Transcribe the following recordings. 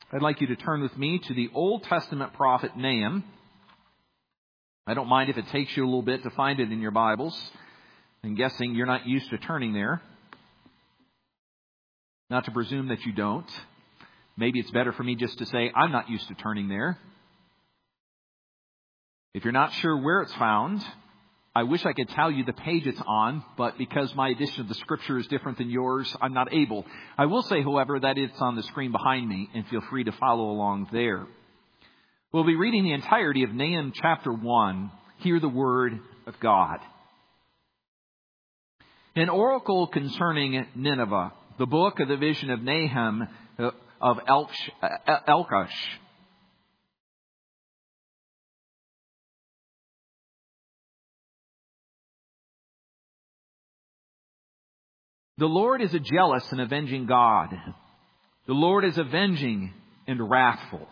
I'd like you to turn with me to the Old Testament prophet Nahum. I don't mind if it takes you a little bit to find it in your Bibles. I'm guessing you're not used to turning there. Not to presume that you don't. Maybe it's better for me just to say, I'm not used to turning there. If you're not sure where it's found, I wish I could tell you the page it's on, but because my edition of the Scripture is different than yours, I'm not able. I will say, however, that it's on the screen behind me, and feel free to follow along there. We'll be reading the entirety of Nahum chapter 1. Hear the word of God. An oracle concerning Nineveh, the book of the vision of Nahum of Elkosh. The Lord is a jealous and avenging God. The Lord is avenging and wrathful.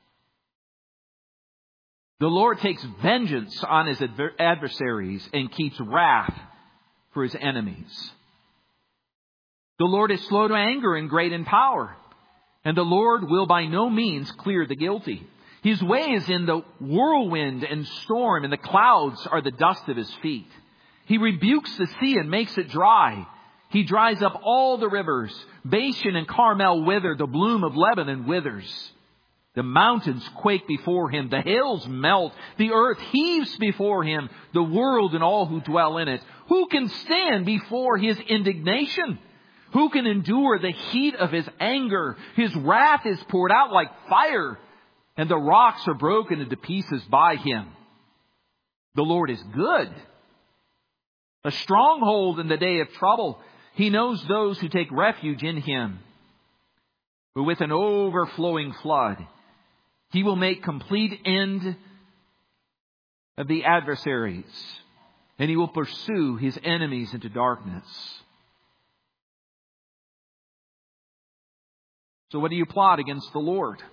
The Lord takes vengeance on his adversaries and keeps wrath for his enemies. The Lord is slow to anger and great in power, and the Lord will by no means clear the guilty. His way is in the whirlwind and storm, and the clouds are the dust of his feet. He rebukes the sea and makes it dry. He dries up all the rivers. Bashan and Carmel wither. The bloom of Lebanon withers. The mountains quake before him. The hills melt. The earth heaves before him. The world and all who dwell in it. Who can stand before his indignation? Who can endure the heat of his anger? His wrath is poured out like fire, and the rocks are broken into pieces by him. The Lord is good, a stronghold in the day of trouble. He knows those who take refuge in him. But with an overflowing flood, he will make complete end of the adversaries, and he will pursue his enemies into darkness. So what do you plot against the Lord?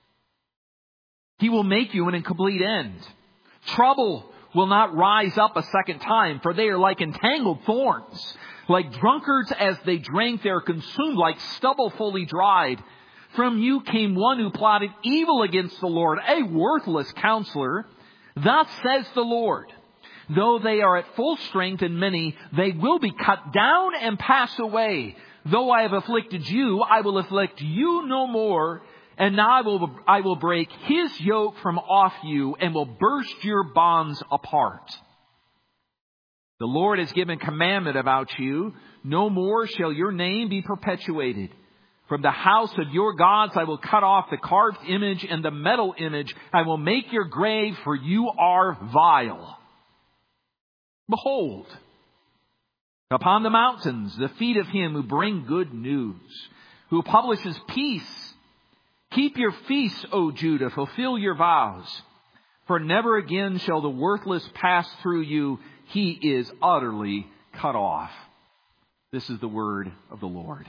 He will make you an incomplete end. Trouble will not rise up a second time, for they are like entangled thorns. Like drunkards as they drank, they are consumed like stubble fully dried. From you came one who plotted evil against the Lord, a worthless counselor. Thus says the Lord, though they are at full strength and many, they will be cut down and pass away. Though I have afflicted you, I will afflict you no more. And now I will break his yoke from off you and will burst your bonds apart. The Lord has given commandment about you. No more shall your name be perpetuated. From the house of your gods I will cut off the carved image and the metal image. I will make your grave, for you are vile. Behold, upon the mountains, the feet of him who bring good news, who publishes peace. Keep your feasts, O Judah, fulfill your vows. For never again shall the worthless pass through you. He is utterly cut off. This is the word of the Lord.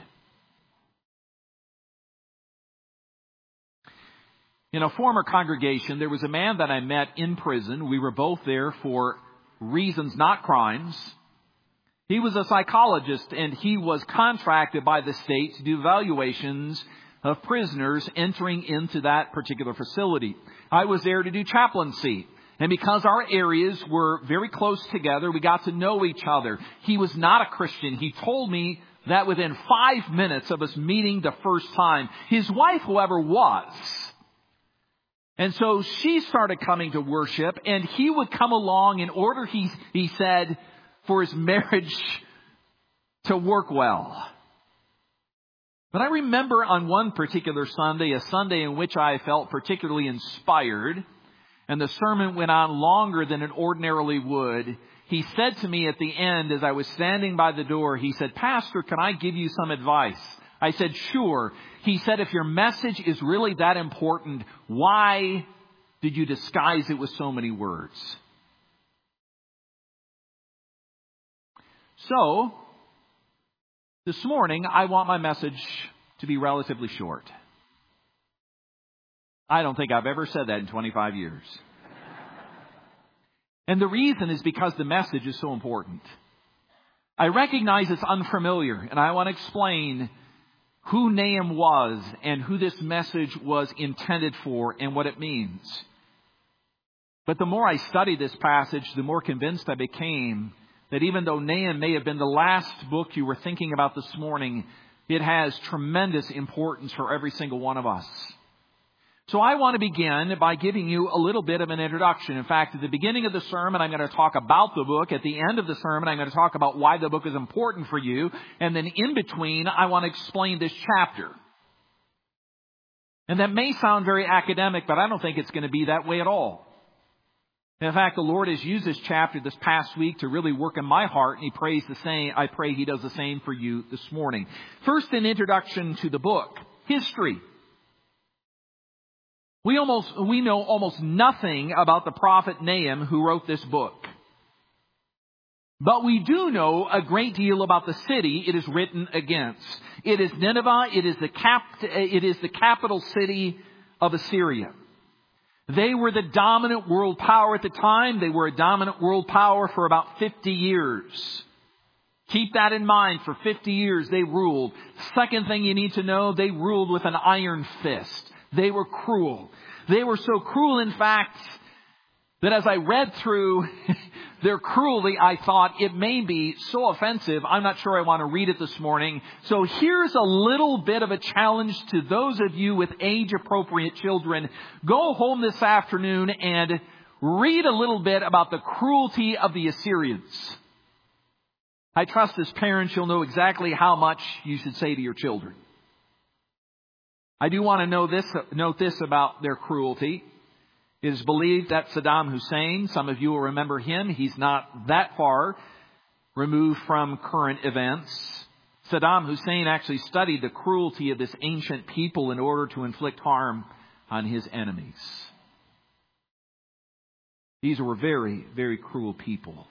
In a former congregation, there was a man that I met in prison. We were both there for reasons, not crimes. He was a psychologist, and he was contracted by the state to do evaluations of prisoners entering into that particular facility. I was there to do chaplaincy. And because our areas were very close together, we got to know each other. He was not a Christian. He told me that within 5 minutes of us meeting the first time. His wife, however, was. And so she started coming to worship, and he would come along in order, he said, for his marriage to work well. But I remember on one particular Sunday, a Sunday in which I felt particularly inspired, and the sermon went on longer than it ordinarily would. He said to me at the end, as I was standing by the door, he said, "Pastor, can I give you some advice?" I said, "Sure." He said, "If your message is really that important, why did you disguise it with so many words?" So, this morning, I want my message to be relatively short. I don't think I've ever said that in 25 years. And the reason is because the message is so important. I recognize it's unfamiliar, and I want to explain who Nahum was and who this message was intended for and what it means. But the more I studied this passage, the more convinced I became that even though Nahum may have been the last book you were thinking about this morning, it has tremendous importance for every single one of us. So I want to begin by giving you a little bit of an introduction. In fact, at the beginning of the sermon, I'm going to talk about the book. At the end of the sermon, I'm going to talk about why the book is important for you. And then in between, I want to explain this chapter. And that may sound very academic, but I don't think it's going to be that way at all. In fact, the Lord has used this chapter this past week to really work in my heart, and He prays the same. I pray He does the same for you this morning. First, an introduction to the book. History. We know almost nothing about the prophet Nahum who wrote this book. But we do know a great deal about the city it is written against. It is Nineveh. It is the capital city of Assyria. They were the dominant world power at the time. They were a dominant world power for about 50 years. Keep that in mind. For 50 years they ruled. Second thing you need to know, they ruled with an iron fist. They were cruel. They were so cruel, in fact, that as I read through their cruelty, I thought it may be so offensive, I'm not sure I want to read it this morning. So here's a little bit of a challenge to those of you with age-appropriate children. Go home this afternoon and read a little bit about the cruelty of the Assyrians. I trust as parents you'll know exactly how much you should say to your children. I do want to note this about their cruelty. It is believed that Saddam Hussein, some of you will remember him, he's not that far removed from current events. Saddam Hussein actually studied the cruelty of this ancient people in order to inflict harm on his enemies. These were very, very cruel people.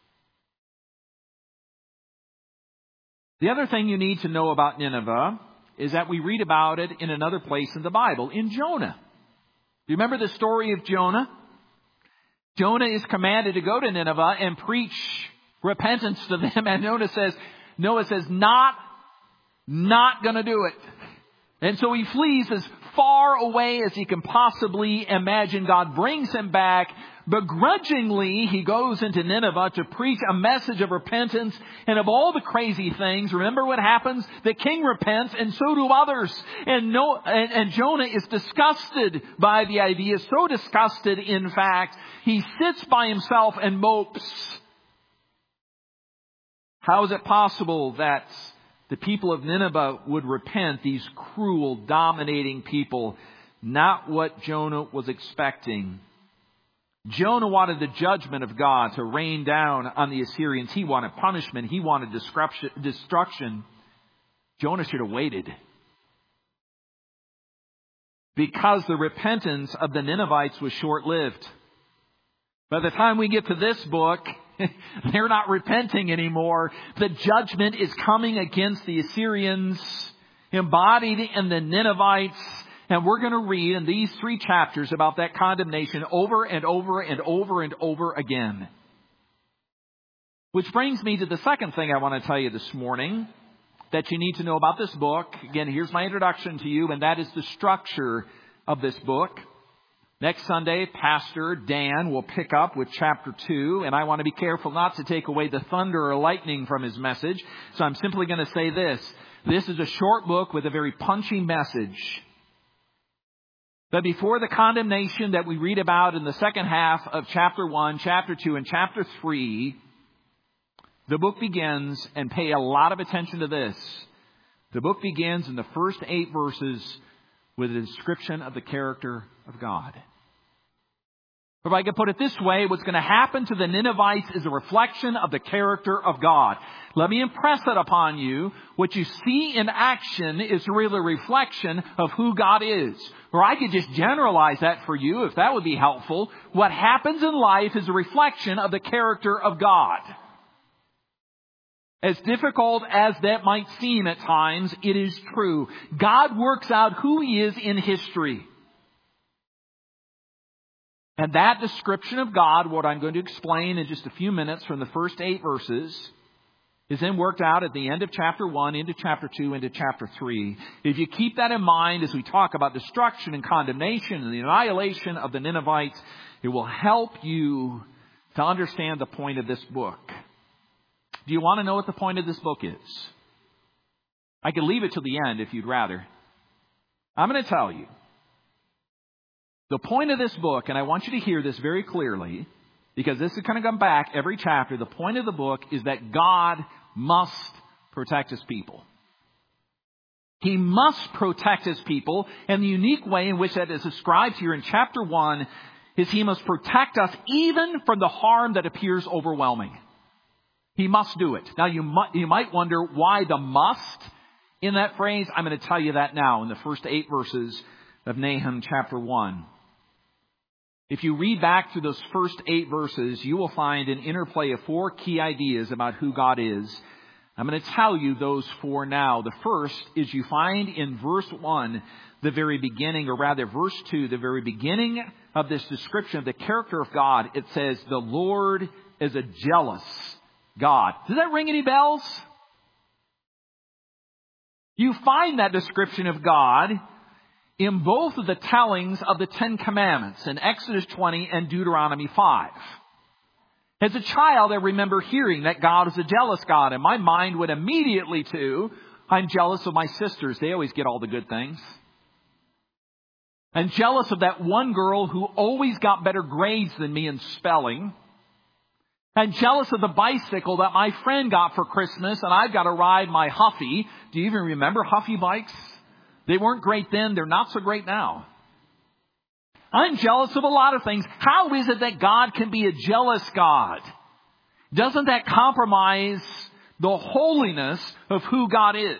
The other thing you need to know about Nineveh is that we read about it in another place in the Bible, in Jonah. Do you remember the story of Jonah? Jonah is commanded to go to Nineveh and preach repentance to them. And Noah says, not going to do it. And so he flees as far away as he can possibly imagine. God brings him back. Begrudgingly, he goes into Nineveh to preach a message of repentance. And of all the crazy things, remember what happens? The king repents and so do others. And Jonah is disgusted by the idea. So disgusted, in fact, he sits by himself and mopes. How is it possible that the people of Nineveh would repent? These cruel, dominating people. Not what Jonah was expecting. Jonah wanted the judgment of God to rain down on the Assyrians. He wanted punishment. He wanted destruction. Jonah should have waited. Because the repentance of the Ninevites was short-lived. By the time we get to this book, they're not repenting anymore. The judgment is coming against the Assyrians, embodied in the Ninevites. And we're going to read in these 3 chapters about that condemnation over and over and over and over again. Which brings me to the second thing I want to tell you this morning that you need to know about this book. Again, here's my introduction to you, and that is the structure of this book. Next Sunday, Pastor Dan will pick up with chapter 2, and I want to be careful not to take away the thunder or lightning from his message. So I'm simply going to say this. This is a short book with a very punchy message. But before the condemnation that we read about in the second half of chapter 1, chapter 2, and chapter 3, the book begins, and pay a lot of attention to this. The book begins in the first 8 verses with a description of the character of God. If I could put it this way, what's going to happen to the Ninevites is a reflection of the character of God. Let me impress it upon you. What you see in action is really a reflection of who God is. Or I could just generalize that for you if that would be helpful. What happens in life is a reflection of the character of God. As difficult as that might seem at times, it is true. God works out who He is in history. And that description of God, what I'm going to explain in just a few minutes from the first 8 verses, is then worked out at the end of chapter 1, into chapter 2, into chapter 3. If you keep that in mind as we talk about destruction and condemnation and the annihilation of the Ninevites, it will help you to understand the point of this book. Do you want to know what the point of this book is? I could leave it to the end if you'd rather. I'm going to tell you. The point of this book, and I want you to hear this very clearly, because this is going to come back every chapter. The point of the book is that God must protect His people. He must protect His people. And the unique way in which that is described here in chapter 1 is He must protect us even from the harm that appears overwhelming. He must do it. Now, you might wonder why the must in that phrase. I'm going to tell you that now in the first 8 verses of Nahum chapter 1. If you read back through those first 8 verses, you will find an interplay of 4 key ideas about who God is. I'm going to tell you those 4 now. The first is you find in verse 1, the very beginning, or rather verse 2, the very beginning of this description of the character of God. It says, the Lord is a jealous God. Does that ring any bells? You find that description of God in both of the tellings of the 10 Commandments, in Exodus 20 and Deuteronomy 5. As a child, I remember hearing that God is a jealous God, and my mind went immediately to, I'm jealous of my sisters. They always get all the good things. I'm jealous of that one girl who always got better grades than me in spelling. I'm jealous of the bicycle that my friend got for Christmas, and I've got to ride my Huffy. Do you even remember Huffy bikes? They weren't great then. They're not so great now. I'm jealous of a lot of things. How is it that God can be a jealous God? Doesn't that compromise the holiness of who God is?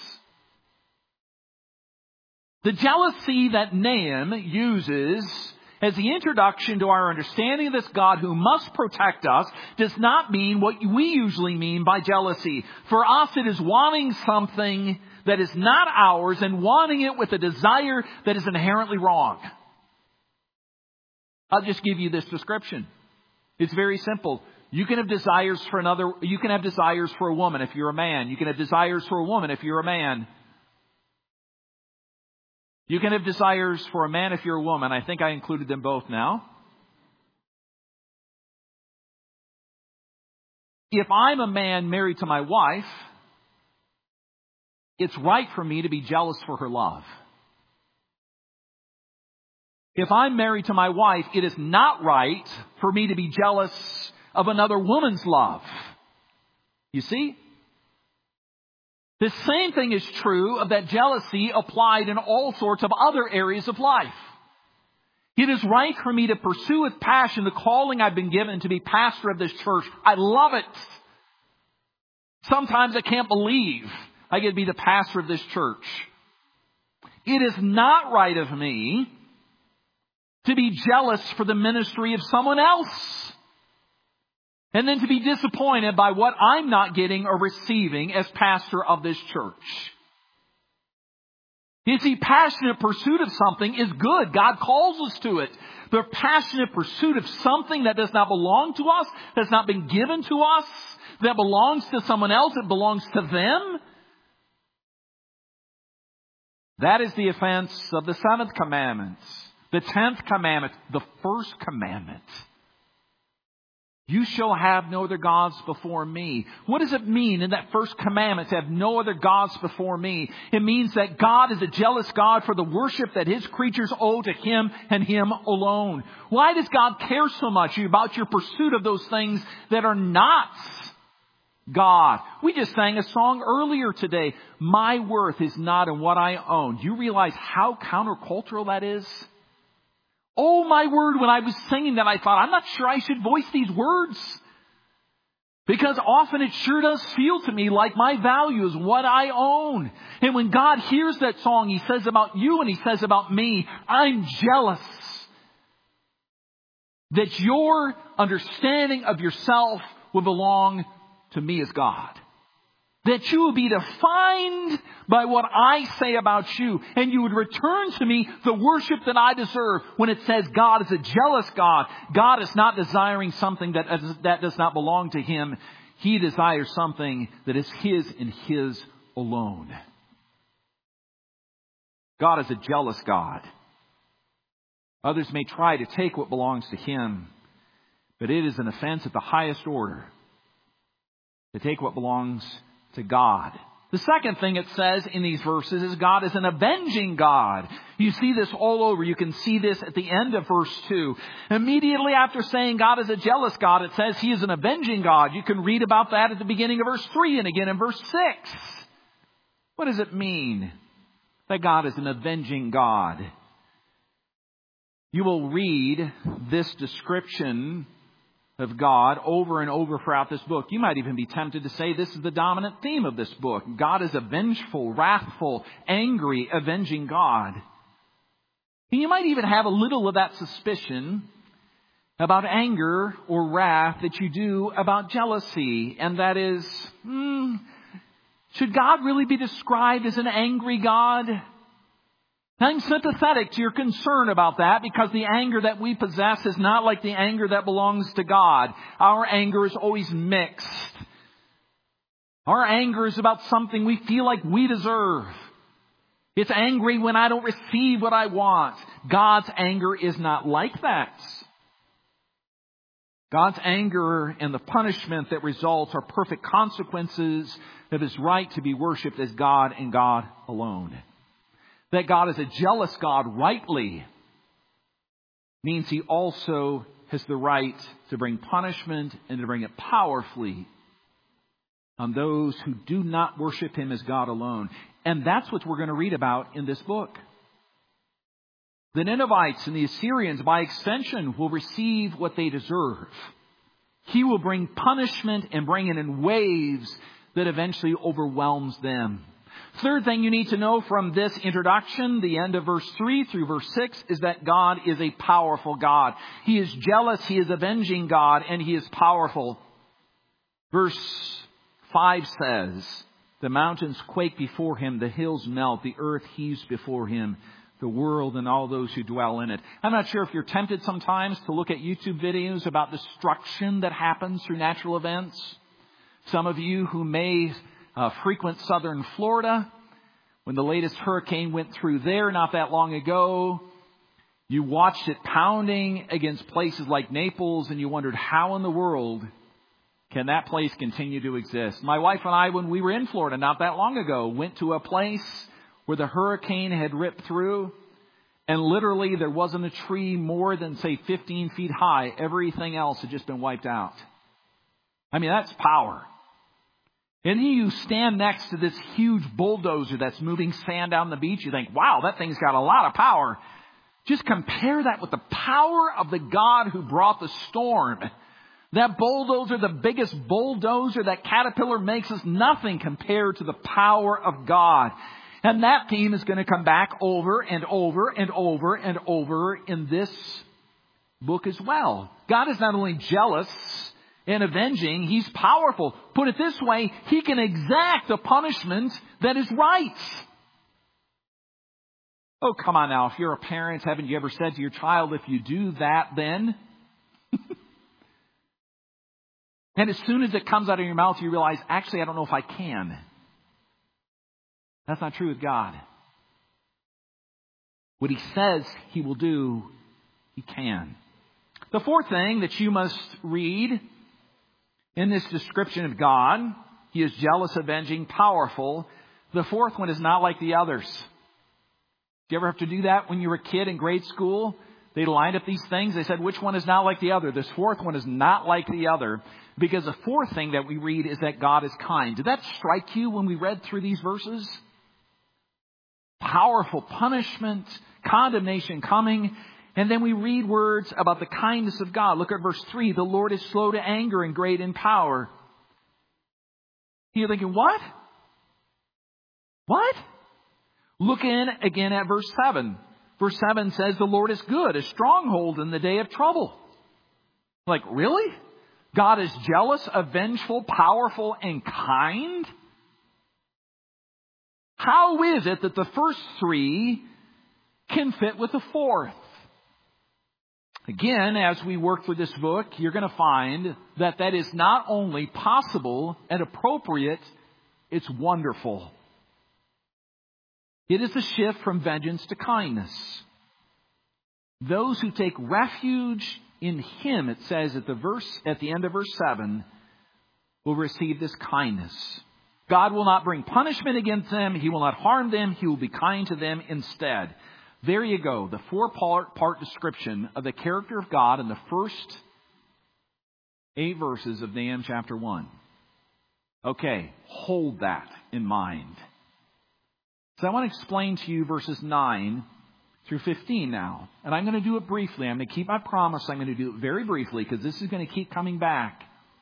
The jealousy that Nahum uses as the introduction to our understanding of this God who must protect us does not mean what we usually mean by jealousy. For us, it is wanting something that is not ours and wanting it with a desire that is inherently wrong. I'll just give you this description. It's very simple. You can have desires for you can have desires for a woman if you're a man. You can have desires for a woman if you're a man. You can have desires for a man if you're a woman. I think I included them both now. If I'm a man married to my wife, it's right for me to be jealous for her love. If I'm married to my wife, it is not right for me to be jealous of another woman's love. You see? The same thing is true of that jealousy applied in all sorts of other areas of life. It is right for me to pursue with passion the calling I've been given to be pastor of this church. I love it. Sometimes I can't believe I get to be the pastor of this church. It is not right of me to be jealous for the ministry of someone else, and then to be disappointed by what I'm not getting or receiving as pastor of this church. You see, passionate pursuit of something is good. God calls us to it. The passionate pursuit of something that does not belong to us, that's not been given to us, that belongs to someone else, it belongs to them. That is the offense of the 7th commandment. The 10th commandment, the first commandment. You shall have no other gods before me. What does it mean in that first commandment to have no other gods before me? It means that God is a jealous God for the worship that His creatures owe to Him and Him alone. Why does God care so much about your pursuit of those things that are not God? We just sang a song earlier today. My worth is not in what I own. Do you realize how countercultural that is? Oh, my word, when I was singing that, I thought, I'm not sure I should voice these words. Because often it sure does feel to me like my value is what I own. And when God hears that song, He says about you and He says about me, I'm jealous that your understanding of yourself will belong to me as God. That you will be defined by what I say about you. And you would return to me the worship that I deserve. When it says God is a jealous God, God is not desiring something that does not belong to Him. He desires something that is His and His alone. God is a jealous God. Others may try to take what belongs to Him, but it is an offense at the highest order to take what belongs to God. The second thing it says in these verses is God is an avenging God. You see this all over. You can see this at the end of verse 2. Immediately after saying God is a jealous God, it says He is an avenging God. You can read about that at the beginning of verse 3 and again in verse 6. What does it mean that God is an avenging God? You will read this description of God over and over throughout this book. You might even be tempted to say this is the dominant theme of this book. God is a vengeful, wrathful, angry, avenging God. And you might even have a little of that suspicion about anger or wrath that you do about jealousy. And that is, should God really be described as an angry God? I'm sympathetic to your concern about that because the anger that we possess is not like the anger that belongs to God. Our anger is always mixed. Our anger is about something we feel like we deserve. It's angry when I don't receive what I want. God's anger is not like that. God's anger and the punishment that results are perfect consequences of His right to be worshipped as God and God alone. That God is a jealous God rightly means He also has the right to bring punishment and to bring it powerfully on those who do not worship Him as God alone. And that's what we're going to read about in this book. The Ninevites and the Assyrians, by extension, will receive what they deserve. He will bring punishment and bring it in waves that eventually overwhelms them. Third thing you need to know from this introduction, the end of verse 3 through verse 6, is that God is a powerful God. He is jealous, He is avenging God, and He is powerful. Verse 5 says, the mountains quake before Him, the hills melt, the earth heaves before Him, the world and all those who dwell in it. I'm not sure if you're tempted sometimes to look at YouTube videos about destruction that happens through natural events. Some of you who may frequent southern Florida, when the latest hurricane went through there not that long ago, you watched it pounding against places like Naples and you wondered how in the world can that place continue to exist. My wife and I, when we were in Florida not that long ago, went to a place where the hurricane had ripped through and literally there wasn't a tree more than say 15 feet high. Everything else had just been wiped out. I mean, that's power. And you stand next to this huge bulldozer that's moving sand down the beach. You think, wow, that thing's got a lot of power. Just compare that with the power of the God who brought the storm. That bulldozer, the biggest bulldozer that Caterpillar makes, is nothing compared to the power of God. And that theme is going to come back over and over and over and over in this book as well. God is not only jealous and avenging, He's powerful. Put it this way, He can exact a punishment that is right. Oh, come on now. If you're a parent, haven't you ever said to your child, if you do that, then? And as soon as it comes out of your mouth, you realize, actually, I don't know if I can. That's not true with God. What He says He will do, He can. The fourth thing that you must read in this description of God, He is jealous, avenging, powerful. The fourth one is not like the others. Did you ever have to do that when you were a kid in grade school? They lined up these things. They said, which one is not like the other? This fourth one is not like the other. Because the fourth thing that we read is that God is kind. Did that strike you when we read through these verses? Powerful punishment, condemnation coming. And then we read words about the kindness of God. Look at verse 3. The Lord is slow to anger and great in power. You're thinking, what? What? Look in again at verse 7. Verse 7 says the Lord is good, a stronghold in the day of trouble. Like, really? God is jealous, avengeful, powerful, and kind? How is it that the first three can fit with the fourth? Again, as we work through this book, you're going to find that that is not only possible and appropriate, it's wonderful. It is a shift from vengeance to kindness. Those who take refuge in Him, it says at the end of verse 7, will receive this kindness. God will not bring punishment against them. He will not harm them. He will be kind to them instead. There you go. The four-part description of the character of God in the first 8 verses of Nahum chapter 1. Okay, hold that in mind. So I want to explain to you verses 9 through 15 now. And I'm going to do it briefly. I'm going to keep my promise. I'm going to do it very briefly because this is going to keep coming back.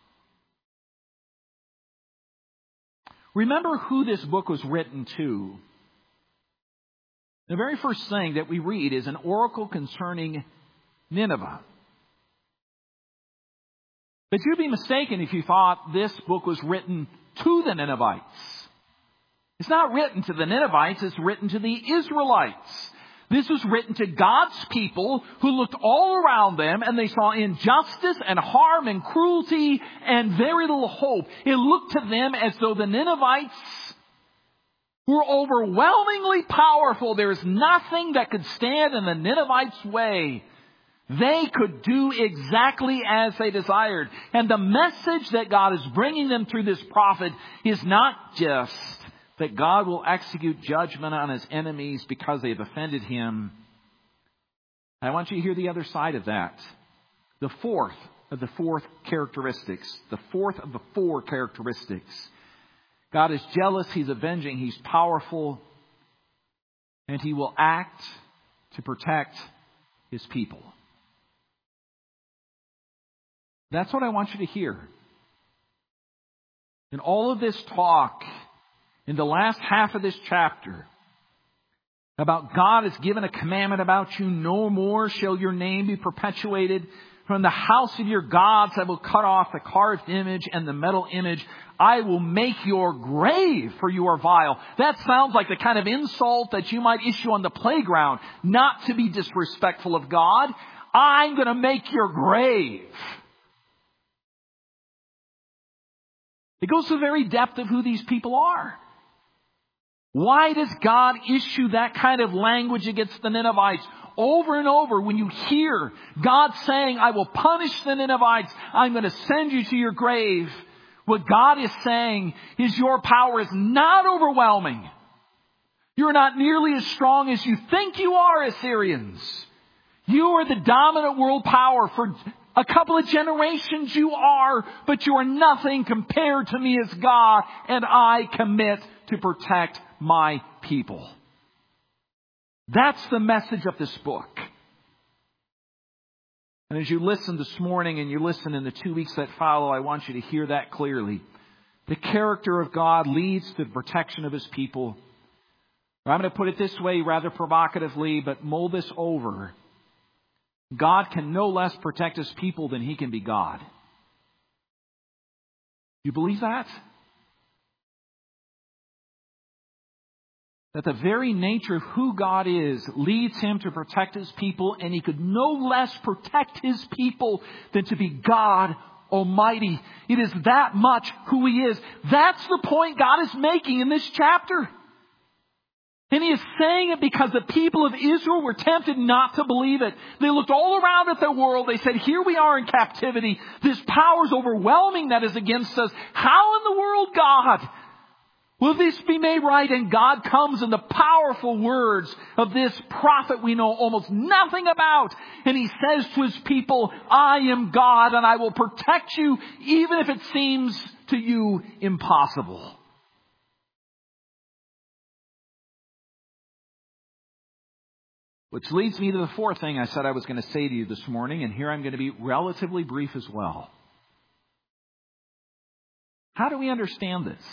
Remember who this book was written to. The very first thing that we read is an oracle concerning Nineveh. But you'd be mistaken if you thought this book was written to the Ninevites. It's not written to the Ninevites, it's written to the Israelites. This was written to God's people who looked all around them and they saw injustice and harm and cruelty and very little hope. It looked to them as though the Ninevites were overwhelmingly powerful. There is nothing that could stand in the Ninevites' way. They could do exactly as they desired. And the message that God is bringing them through this prophet is not just that God will execute judgment on His enemies because they have offended Him. I want you to hear the other side of that. The fourth of the four characteristics. The fourth of the four characteristics. God is jealous, He's avenging, He's powerful, and He will act to protect His people. That's what I want you to hear. In all of this talk, in the last half of this chapter, about God has given a commandment about you, no more shall your name be perpetuated. From the house of your gods I will cut off the carved image and the metal image. I will make your grave, for you are vile. That sounds like the kind of insult that you might issue on the playground, not to be disrespectful of God. I'm going to make your grave. It goes to the very depth of who these people are. Why does God issue that kind of language against the Ninevites? Over and over, when you hear God saying, I will punish the Ninevites, I'm going to send you to your grave, what God is saying is your power is not overwhelming. You're not nearly as strong as you think you are, Assyrians. You are the dominant world power. For a couple of generations you are, but you are nothing compared to me as God, and I commit to protect my people. That's the message of this book. And as you listen this morning and you listen in the 2 weeks that follow, I want you to hear that clearly. The character of God leads to the protection of His people. I'm going to put it this way rather provocatively, but mull this over. God can no less protect His people than He can be God. You believe that? That the very nature of who God is leads Him to protect His people, and He could no less protect His people than to be God Almighty. It is that much who He is. That's the point God is making in this chapter. And He is saying it because the people of Israel were tempted not to believe it. They looked all around at their world. They said, here we are in captivity. This power is overwhelming that is against us. How in the world, God, will this be made right? And God comes in the powerful words of this prophet we know almost nothing about. And He says to His people, I am God and I will protect you even if it seems to you impossible. Which leads me to the fourth thing I said I was going to say to you this morning. And here I'm going to be relatively brief as well. How do we understand this?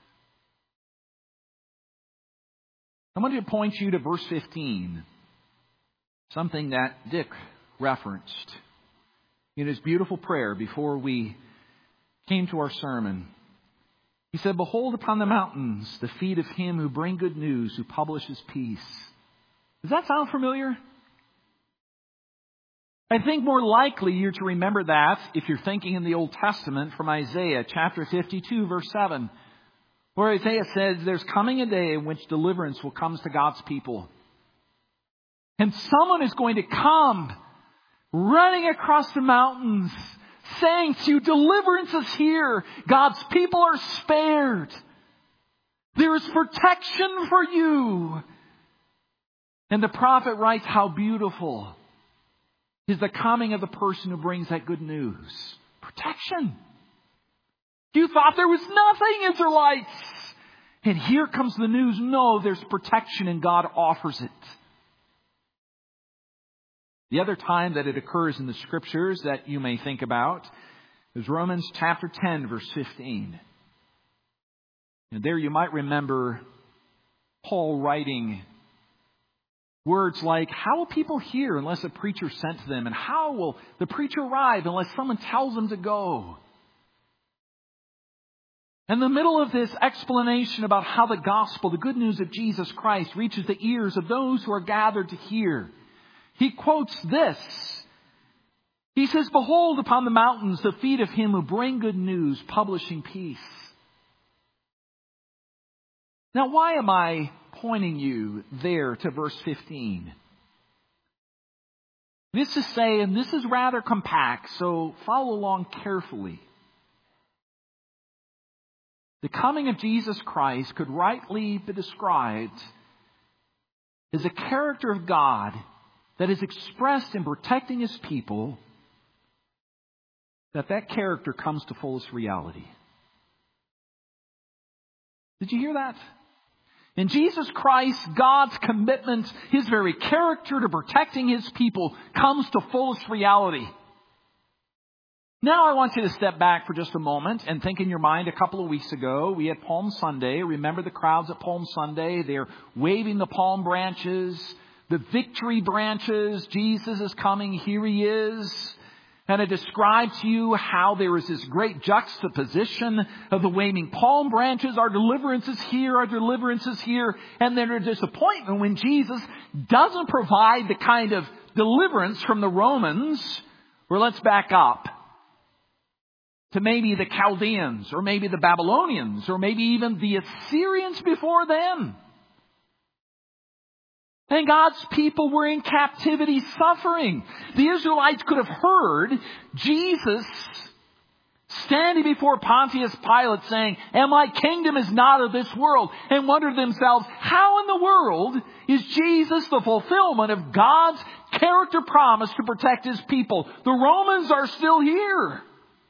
I want to point you to verse 15, something that Dick referenced in his beautiful prayer before we came to our sermon. He said, behold upon the mountains the feet of Him who bring good news, who publishes peace. Does that sound familiar? I think more likely you're to remember that if you're thinking in the Old Testament from Isaiah chapter 52 verse 7, where Isaiah says there's coming a day in which deliverance will come to God's people. And someone is going to come running across the mountains saying to you, deliverance is here. God's people are spared. There is protection for you. And the prophet writes, how beautiful is the coming of the person who brings that good news. Protection. You thought there was nothing, Israelites. And here comes the news. No, there's protection and God offers it. The other time that it occurs in the Scriptures that you may think about is Romans chapter 10, verse 15. And there you might remember Paul writing words like, how will people hear unless a preacher sent to them? And how will the preacher arrive unless someone tells them to go? In the middle of this explanation about how the gospel, the good news of Jesus Christ, reaches the ears of those who are gathered to hear, he quotes this. He says, behold upon the mountains the feet of him who bring good news, publishing peace. Now, why am I pointing you there to verse 15? This is saying, and this is rather compact, so follow along carefully. The coming of Jesus Christ could rightly be described as a character of God that is expressed in protecting His people, that character comes to fullest reality. Did you hear that? In Jesus Christ, God's commitment, His very character to protecting His people comes to fullest reality. Now I want you to step back for just a moment and think in your mind, a couple of weeks ago, we had Palm Sunday. Remember the crowds at Palm Sunday? They're waving the palm branches, the victory branches. Jesus is coming. Here He is. And I described to you how there is this great juxtaposition of the waving palm branches. Our deliverance is here. Our deliverance is here. And then a disappointment when Jesus doesn't provide the kind of deliverance from the Romans. Or let's back up to maybe the Chaldeans, or maybe the Babylonians, or maybe even the Assyrians before them. And God's people were in captivity suffering. The Israelites could have heard Jesus standing before Pontius Pilate saying, and my kingdom is not of this world, and wondered to themselves, how in the world is Jesus the fulfillment of God's character promise to protect His people? The Romans are still here.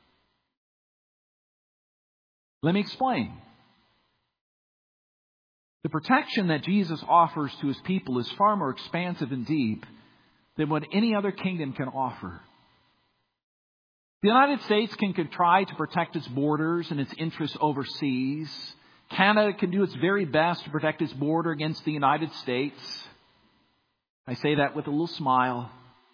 Let me explain. The protection that Jesus offers to His people is far more expansive and deep than what any other kingdom can offer. The United States can try to protect its borders and its interests overseas. Canada can do its very best to protect its border against the United States. I say that with a little smile.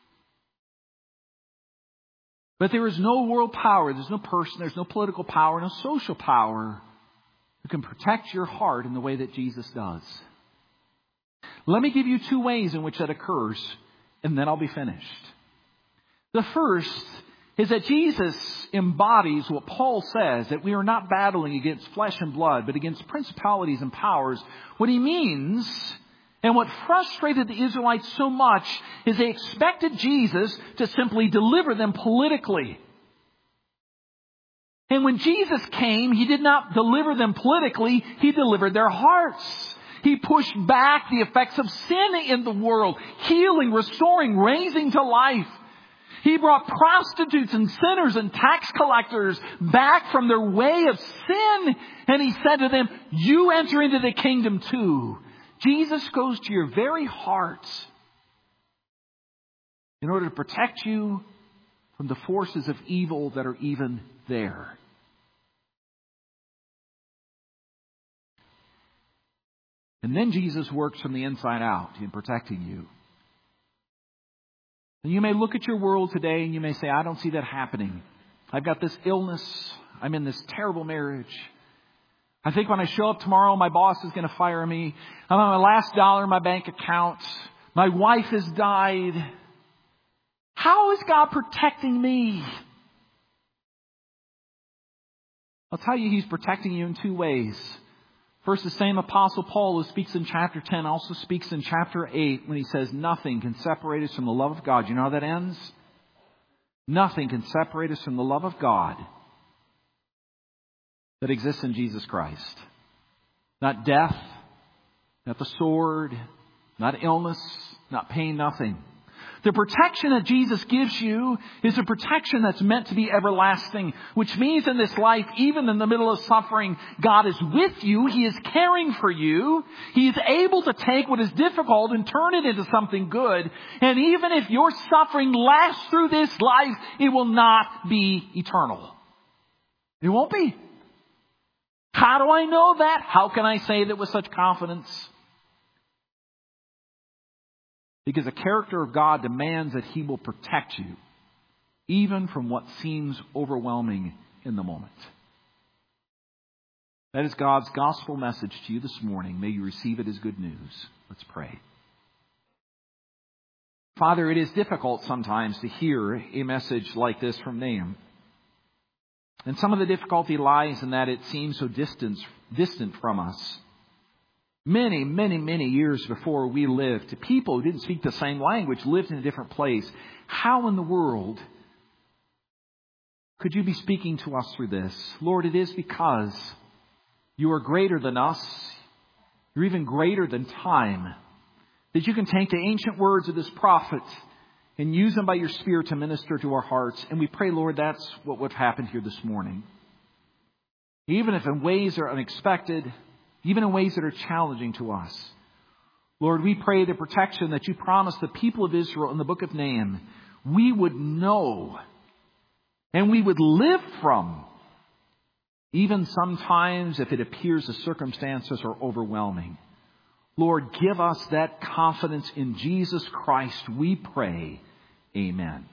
But there is no world power, there's no person, there's no political power, no social power who can protect your heart in the way that Jesus does. Let me give you two ways in which that occurs, and then I'll be finished. The first is that Jesus embodies what Paul says, that we are not battling against flesh and blood, but against principalities and powers. What he means, and what frustrated the Israelites so much, is they expected Jesus to simply deliver them politically. And when Jesus came, He did not deliver them politically, He delivered their hearts. He pushed back the effects of sin in the world, healing, restoring, raising to life. He brought prostitutes and sinners and tax collectors back from their way of sin. And He said to them, you enter into the kingdom too. Jesus goes to your very heart in order to protect you from the forces of evil that are even there. And then Jesus works from the inside out in protecting you. And you may look at your world today and you may say, I don't see that happening. I've got this illness. I'm in this terrible marriage. I think when I show up tomorrow, my boss is going to fire me. I'm on my last dollar in my bank account. My wife has died. How is God protecting me? I'll tell you, He's protecting you in two ways. First, the same Apostle Paul who speaks in chapter 10 also speaks in chapter 8 when he says, nothing can separate us from the love of God. You know how that ends? Nothing can separate us from the love of God that exists in Jesus Christ. Not death, not the sword, not illness, not pain, nothing. The protection that Jesus gives you is a protection that's meant to be everlasting, which means in this life, even in the middle of suffering, God is with you. He is caring for you. He is able to take what is difficult and turn it into something good. And even if your suffering lasts through this life, it will not be eternal. It won't be. How do I know that? How can I say that with such confidence? Because the character of God demands that He will protect you, even from what seems overwhelming in the moment. That is God's gospel message to you this morning. May you receive it as good news. Let's pray. Father, it is difficult sometimes to hear a message like this from Nahum. And some of the difficulty lies in that it seems so distant from us. Many, many, many years before we lived, people who didn't speak the same language lived in a different place. How in the world could you be speaking to us through this? Lord, it is because you are greater than us. You're even greater than time. That you can take the ancient words of this prophet and use them by your Spirit to minister to our hearts. And we pray, Lord, that's what would happen here this morning. Even if in ways that are unexpected, even in ways that are challenging to us. Lord, we pray the protection that you promised the people of Israel in the book of Nahum, we would know and we would live from, even sometimes if it appears the circumstances are overwhelming. Lord, give us that confidence in Jesus Christ, we pray. Amen.